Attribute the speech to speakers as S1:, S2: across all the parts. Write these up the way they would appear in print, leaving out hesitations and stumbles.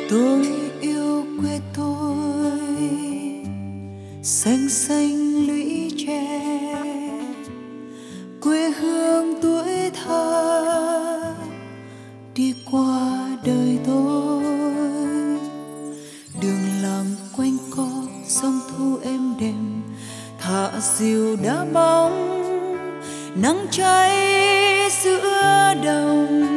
S1: Tôi yêu quê tôi, xanh xanh lũy tre, quê hương tuổi thơ đi qua đời tôi. Đường làng quanh co sông thu êm đềm, thả diều đá bóng, nắng cháy giữa đồng.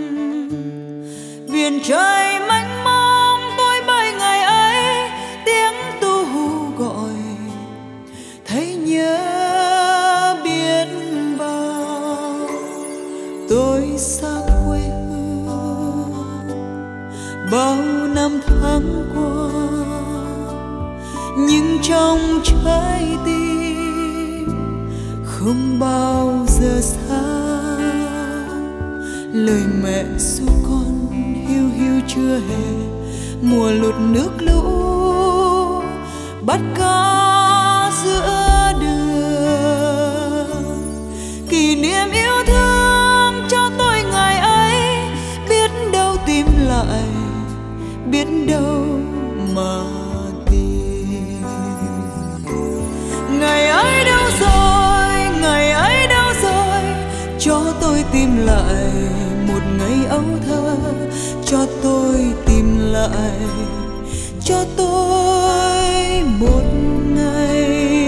S1: Biển trời mênh mông tôi bay ngày ấy, tiếng tu hú gọi thấy nhớ biết bao. Tôi xa quê hương bao năm tháng qua, nhưng trong trái tim không bao giờ xa. Lời mẹ ru con hiu hiu chưa hè, mùa lụt nước lũ bắt cá giữa đường. Kỷ niệm yêu thương cho tôi ngày ấy, biết đâu tìm lại, biết đâu mà tìm. Ngày ấy đâu rồi, ngày ấy đâu rồi, cho tôi tìm lại một ngày ấu thơ, cho tôi tìm lại, cho tôi một ngày.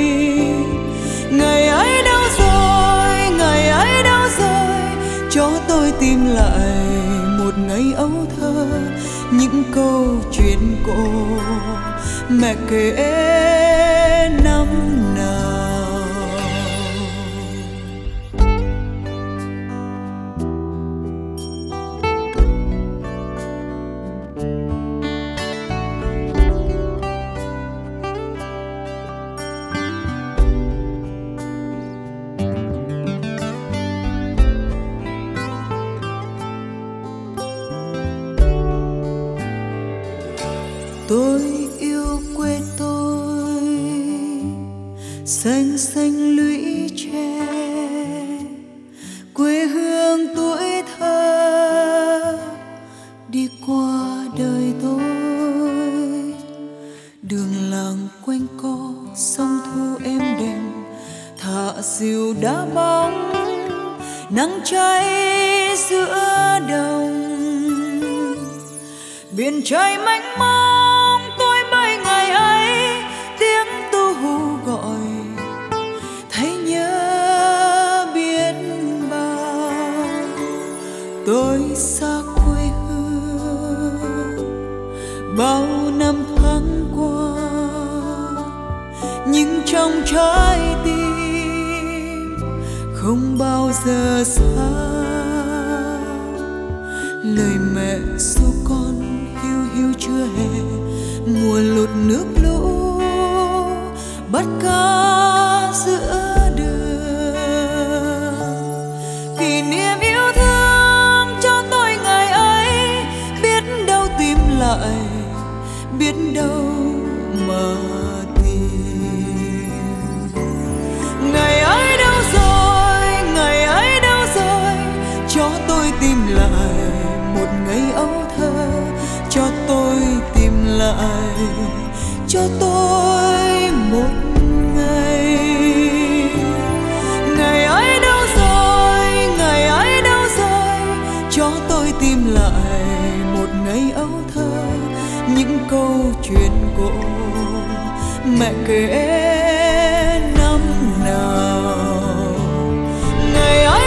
S1: Ngày ấy đâu rồi, ngày ấy đâu rồi, cho tôi tìm lại một ngày ấu thơ, những câu chuyện cổ mẹ kể năm nào. Tôi yêu quê tôi, xanh xanh lũy tre, quê hương tuổi thơ đi qua đời tôi. Đường làng quanh co sông thu êm đềm, thả diều đá bóng, nắng cháy giữa đồng. Biển trời mênh mông tôi bay ngày ấy, tiếng tu hú gọi thấy nhớ biết bao. Tôi xa quê hương bao năm tháng qua, nhưng trong trái tim không bao giờ xa. Lời mẹ ru con hiu hiu chưa hè, mùa lụt nước lũ bắt cá giữa đường. Kỷ niệm yêu thương cho tôi ngày ấy, biết đâu tìm lại, biết đâu mà tìm. Ngày ấy đâu rồi, ngày ấy đâu rồi, cho tôi tìm lại một ngày ấu thơ, cho tôi tìm lại, cho tôi một ngày. Ngày ấy đâu rồi, ngày ấy đâu rồi, cho tôi tìm lại một ngày ấu thơ, những câu chuyện cổ mẹ kể năm nào. Ngày ấy